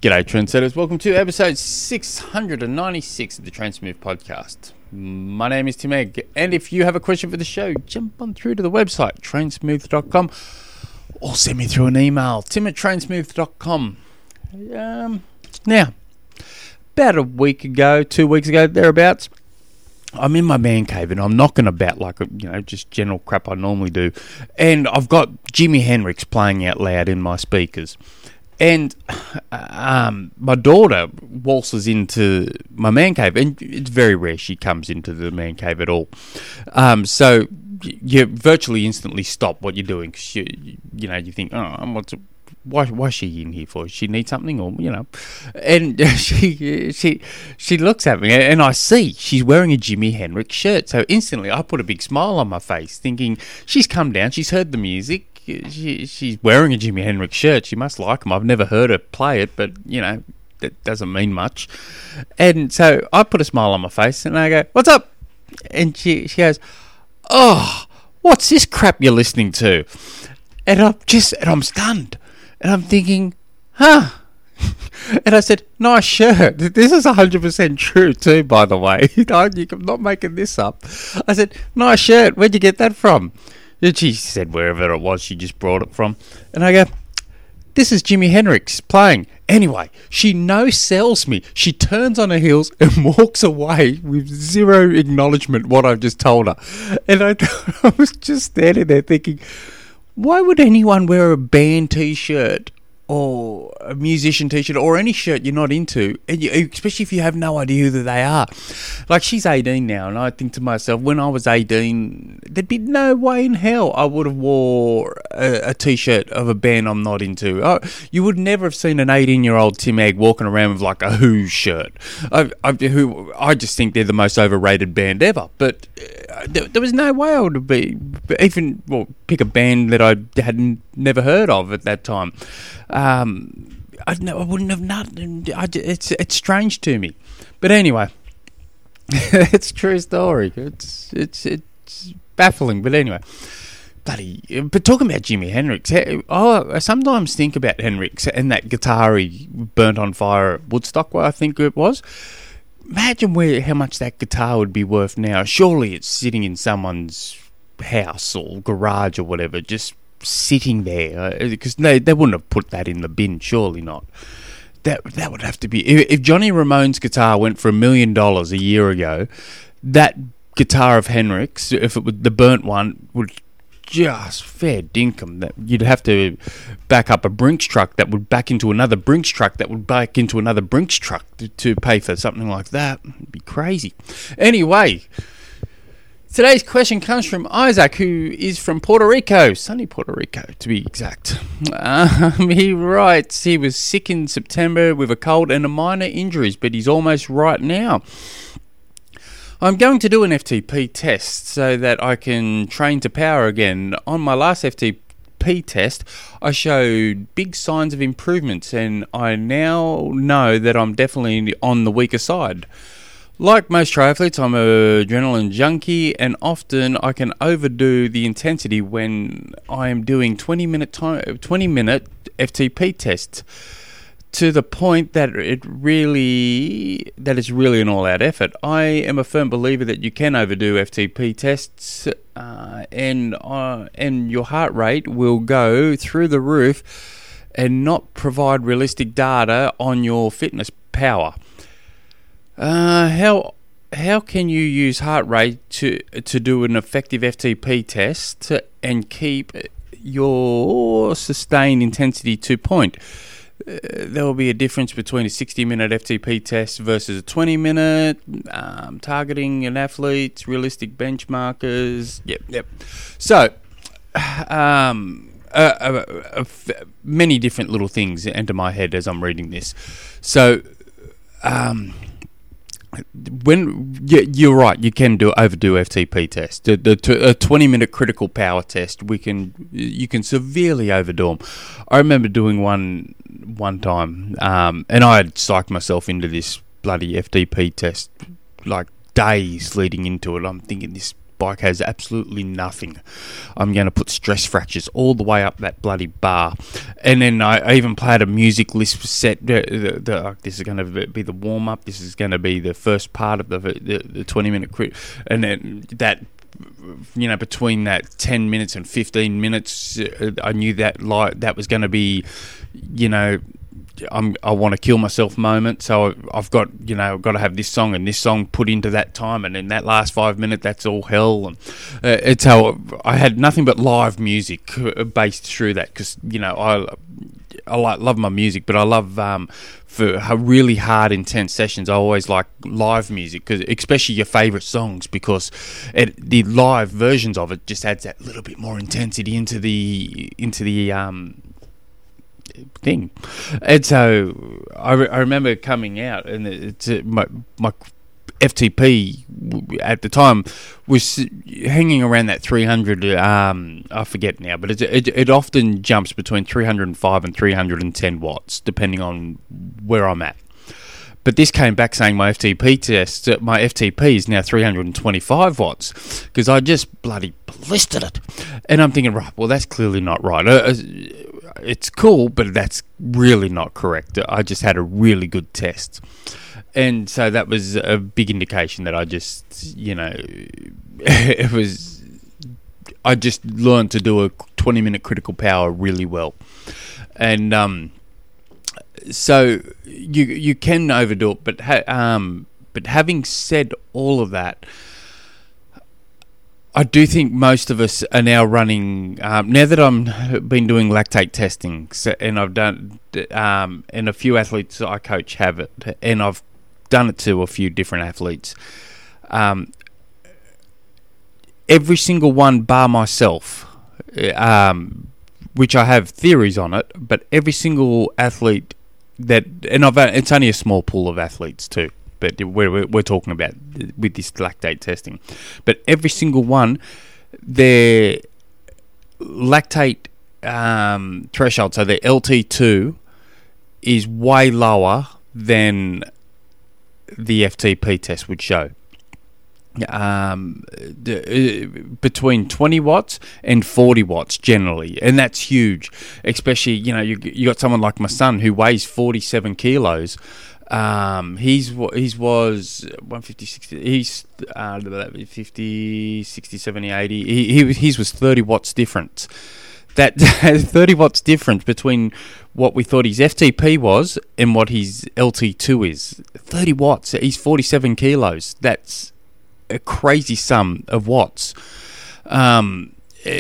G'day trendsetters, welcome to episode 696 of the Transmove podcast. My name is Tim Egg, and if you have a question for the show, jump on through to the website transmove.com or send me through an email, tim@transmove.com. Now, about a week ago, 2 weeks ago, thereabouts, I'm in my man cave and I'm knocking about like, just general crap I normally do. And I've got Jimi Hendrix playing out loud in my speakers. And my daughter waltzes into my man cave, and it's very rare she comes into the man cave at all. So you virtually instantly stop what you're doing, because you think, why is she in here for? Does she need something, or And she looks at me, and I see she's wearing a Jimi Hendrix shirt. So instantly, I put a big smile on my face, thinking she's come down, she's heard the music. She's wearing a Jimi Hendrix shirt. She must like him. I've never heard her play it, but, that doesn't mean much. And so I put a smile on my face and I go, "What's up?" And she goes, "Oh, what's this crap you're listening to?" And I'm stunned. And I'm thinking, huh? And I said, "Nice shirt." This is 100% true too, by the way. I'm not making this up. I said, "Nice shirt. Where'd you get that from?" And she said wherever it was she just brought it from. And I go, "This is Jimi Hendrix playing." Anyway, she no-sells me. She turns on her heels and walks away with zero acknowledgement what I've just told her. And I was just standing there thinking, why would anyone wear a band T-shirt or a musician T-shirt or any shirt you're not into, and especially if you have no idea who they are? Like, she's 18 now, and I think to myself, when I was 18, there'd be no way in hell I would have wore a T-shirt of a band I'm not into. You would never have seen an 18-year-old Tim Egg walking around with like a Who shirt. I just think they're the most overrated band ever. But there was no way I would be pick a band that I had never heard of at that time. I wouldn't have known. It's strange to me, but anyway, it's a true story. It's baffling, but anyway, But talking about Jimi Hendrix, I sometimes think about Hendrix and that guitar he burnt on fire at Woodstock, I think it was. Imagine how much that guitar would be worth now. Surely it's sitting in someone's house or garage or whatever, just sitting there, because they wouldn't have put that in the bin, surely not. That would have to be, if Johnny Ramone's guitar went for $1 million a year ago, that guitar of Hendrix, if it was the burnt one, would just fair dinkum. That you'd have to back up a Brinks truck that would back into another Brinks truck that would back into another Brinks truck to pay for something like that. It'd be crazy. Anyway, today's question comes from Isaac, who is from Puerto Rico, sunny Puerto Rico to be exact. He writes, he was sick in September with a cold and a minor injuries, but he's almost right now. I'm going to do an FTP test so that I can train to power again. On my last FTP test, I showed big signs of improvements, and I now know that I'm definitely on the weaker side. Like most triathletes, I'm an adrenaline junkie, and often I can overdo the intensity when I am doing 20-minute FTP tests, to the point that it's really an all-out effort. I am a firm believer that you can overdo FTP tests, and your heart rate will go through the roof and not provide realistic data on your fitness power. How can you use heart rate to do an effective FTP test and keep your sustained intensity to point? There will be a difference between a 60-minute FTP test versus a 20-minute, targeting an athlete's realistic benchmarkers. Yep. So, many different little things enter my head as I'm reading this. So, you're right, you can overdo FTP test. A 20-minute critical power test, you can severely overdo them. I remember doing one time, and I had psyched myself into this bloody FTP test like days leading into it. I'm thinking, this bike has absolutely nothing, I'm going to put stress fractures all the way up that bloody bar. And then I even played a music list set. This is going to be the warm up. This is going to be the first part of the 20-minute crit, and then that. Between that 10 minutes and 15 minutes, I knew that that was going to be, I want to kill myself moment. So I've got to have this song and this song put into that time, and in that last 5 minutes, that's all hell. And it's how I had nothing but live music based through that, because I love my music, but I love for really hard, intense sessions, I always like live music, because especially your favourite songs, because the live versions of it just adds that little bit more intensity into the thing. And so I remember coming out, and it's my FTP at the time was hanging around that 300. I forget now, but it often jumps between 305 and 310 watts, depending on where I'm at. But this came back saying my FTP is now 325 watts, because I just bloody blistered it. And I'm thinking, right, well, that's clearly not right. It's cool, but that's really not correct. I just had a really good test. And so that was a big indication that I just, I just learned to do a 20-minute critical power really well. And so you can overdo it, but having said all of that, I do think most of us are now running, now that I've been doing lactate testing, and I've done, and a few athletes I coach have it, and I've done it to a few different athletes. Every single one bar myself, which I have theories on it, but every single athlete it's only a small pool of athletes too, but we're talking about with this lactate testing. But every single one, their lactate threshold, so their LT2 is way lower than the FTP test would show. Between 20 watts and 40 watts generally, and that's huge. Especially, you got someone like my son who weighs 47 kilos. He's was 150, 60. He's 50, 60, 70, 80. His was 30 watts difference. That 30 watts difference between what we thought his FTP was and what his LT2 is. 30 watts. He's 47 kilos. That's a crazy sum of watts. And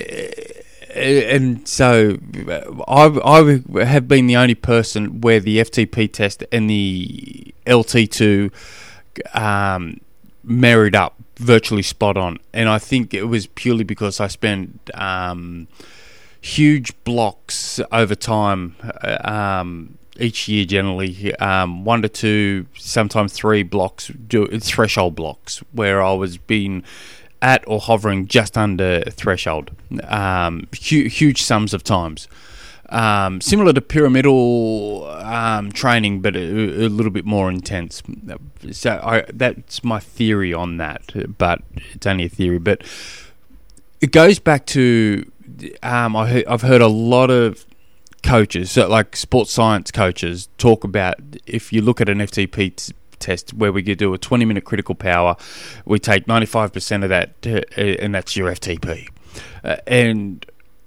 so I have been the only person where the FTP test and the LT2 married up virtually spot on. And I think it was purely because I spent huge blocks over time, each year generally, 1 to 2, sometimes 3 blocks, threshold blocks, where I was being at or hovering just under threshold, huge sums of times. Similar to pyramidal training, but a little bit more intense. So that's my theory on that, but it's only a theory. But it goes back to I've heard a lot of coaches, so like sports science coaches, talk about if you look at an FTP test where we do a 20-minute critical power, we take 95% of that, and that's your FTP. And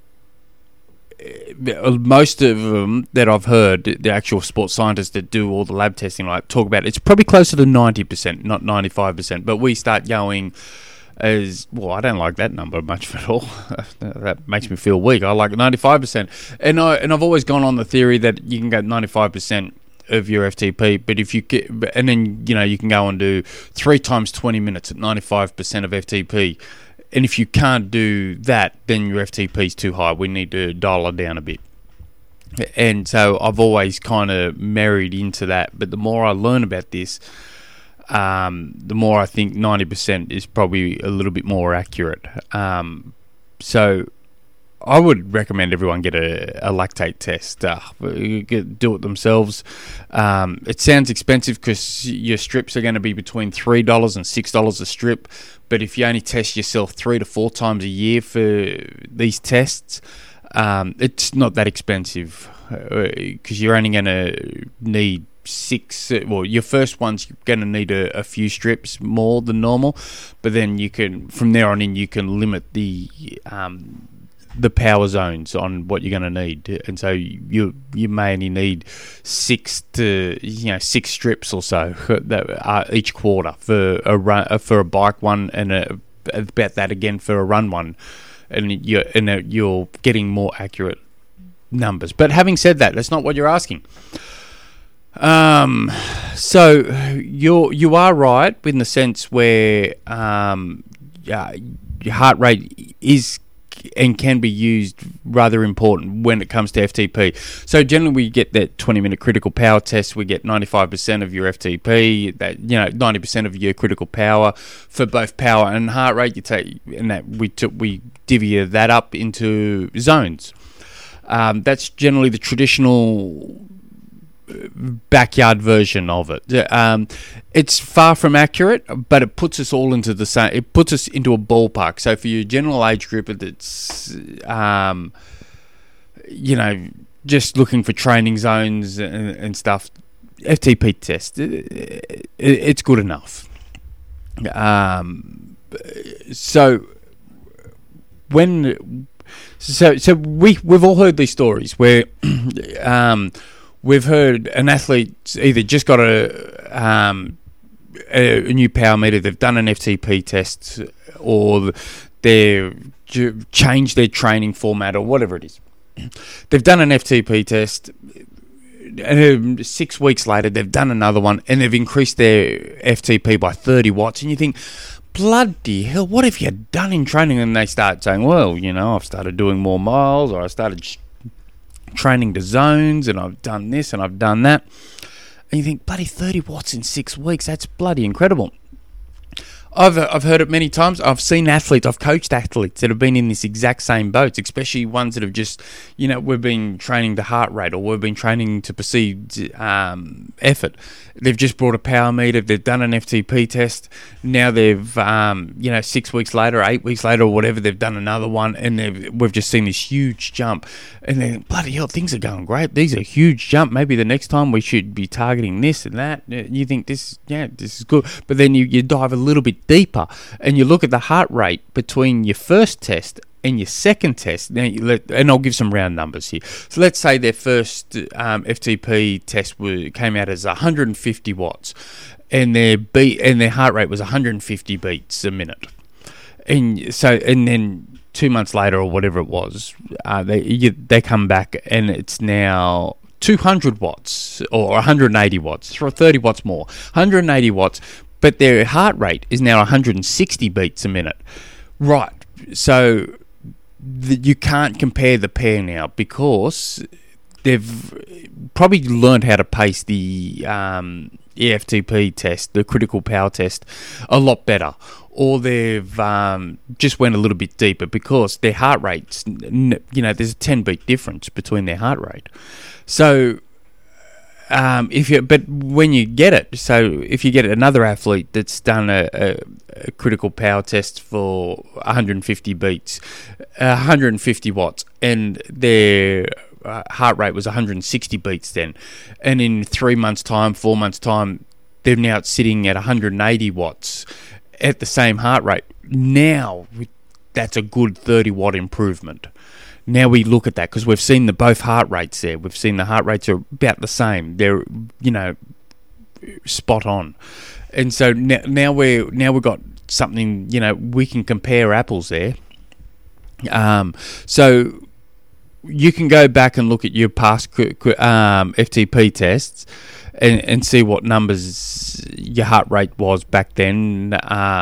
most of them that I've heard, the actual sports scientists that do all the lab testing, like talk about, it's probably closer to 90%, not 95%. But we start going as well. I don't like that number much at all. That makes me feel weak. I like 95%, and I've always gone on the theory that you can go 95% of your FTP, but if you get, and then you can go and do 3 times 20 minutes at 95% of FTP. And if you can't do that, then your FTP is too high. We need to dial it down a bit. And so I've always kind of married into that. But the more I learn about this, the more I think 90% is probably a little bit more accurate. So I would recommend everyone get a lactate test. Do it themselves. It sounds expensive because your strips are going to be between $3 and $6 a strip. But if you only test yourself 3 to 4 times a year for these tests, it's not that expensive because you're only going to need 6. Well, your first one's going to need a few strips more than normal, but then you can, from there on in, you can limit the power zones on what you're going to need, and so you may only need 6 strips or so that each quarter for a bike one, and about that again for a run one, and you're getting more accurate numbers. But having said that, that's not what you're asking. So you are right in the sense where your heart rate is and can be used rather important when it comes to FTP. So generally we get that 20-minute critical power test. We get 95% of your FTP, that 90% of your critical power for both power and heart rate. You take, and that we divvy that up into zones. That's generally the traditional backyard version of it. It's far from accurate, but it puts us all into the same. It puts us into a ballpark. So for your general age group that's just looking for training zones and stuff, FTP test, it's good enough. So we've all heard these stories where we've heard an athlete's either just got a new power meter, they've done an FTP test, or they've changed their training format, or whatever it is. They've done an FTP test, and 6 weeks later they've done another one, and they've increased their FTP by 30 watts, and you think, bloody hell, what have you done in training? And they start saying, well, I've started doing more miles, or I started training to zones, and I've done this and I've done that. And you think, bloody 30 watts in 6 weeks, that's bloody incredible. I've heard it many times. I've seen athletes, I've coached athletes that have been in this exact same boat, especially ones that have just, we've been training the heart rate, or we've been training to perceived effort. They've just brought a power meter, they've done an FTP test, now they've, 6 weeks later, 8 weeks later, or whatever, they've done another one, and we've just seen this huge jump. And then, bloody hell, things are going great. These are a huge jump. Maybe the next time we should be targeting this and that. You think this is good. But then you dive a little bit deeper, and you look at the heart rate between your first test and your second test. Now, and I'll give some round numbers here. So let's say their first FTP test came out as 150 watts, and their heart rate was 150 beats a minute. And then 2 months later, or whatever it was, they come back and it's now 200 watts or 180 watts, 30 watts more, 180 watts. But their heart rate is now 160 beats a minute. Right. So you can't compare the pair now, because they've probably learned how to pace the EFTP test, the critical power test, a lot better. Or they've just went a little bit deeper, because their heart rates, there's a 10 beat difference between their heart rate. So but when you get it, so if you get another athlete that's done a critical power test for 150 beats, 150 watts, and their heart rate was 160 beats then, and in 3 months' time, 4 months' time, they're now sitting at 180 watts at the same heart rate. Now, that's a good 30 watt improvement. Now we look at that, because we've seen both heart rates there. We've seen the heart rates are about the same. They're, spot on. And so now we've got something, we can compare apples there. So you can go back and look at your past FTP tests and see what numbers your heart rate was back then,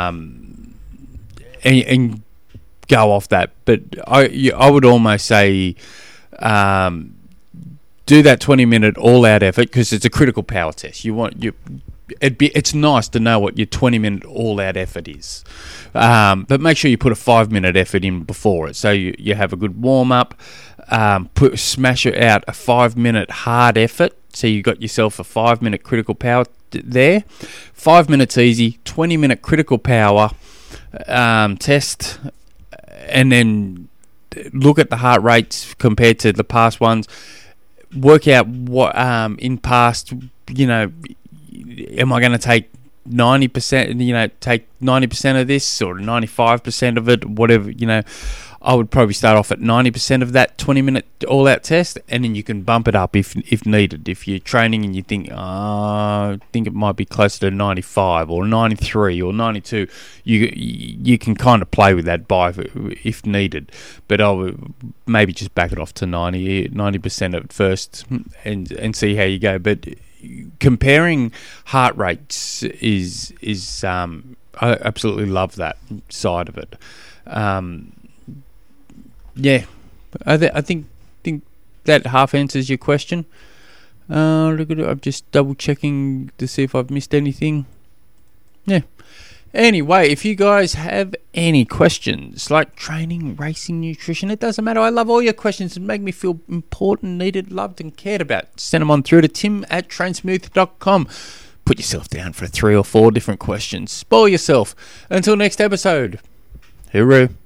and go off that. But I would almost say do that 20-minute all-out effort, because it's a critical power test. You want it's nice to know what your 20-minute all-out effort is. But make sure you put a 5-minute effort in before it. So you have a good warm-up, smash it out a 5-minute hard effort. So you got yourself a 5-minute critical power there. 5 minutes easy, 20-minute critical power test, and then look at the heart rates compared to the past ones. Work out what in past, am I going to take 90%, take 90% of this or 95% of it, whatever, I would probably start off at 90% of that 20-minute all-out test, and then you can bump it up if needed. If you're training and you think, I think it might be closer to 95 or 93 or 92, you can kind of play with that if needed. But I would maybe just back it off to 90% at first and see how you go. But comparing heart rates is I absolutely love that side of it. Yeah, I think that half answers your question. Look at it. I'm just double checking to see if I've missed anything. Yeah. Anyway, if you guys have any questions like training, racing, nutrition, it doesn't matter. I love all your questions and make me feel important, needed, loved, and cared about. Send them on through to tim@trainsmooth.com. Put yourself down for 3 or 4 different questions. Spoil yourself. Until next episode. Hooroo.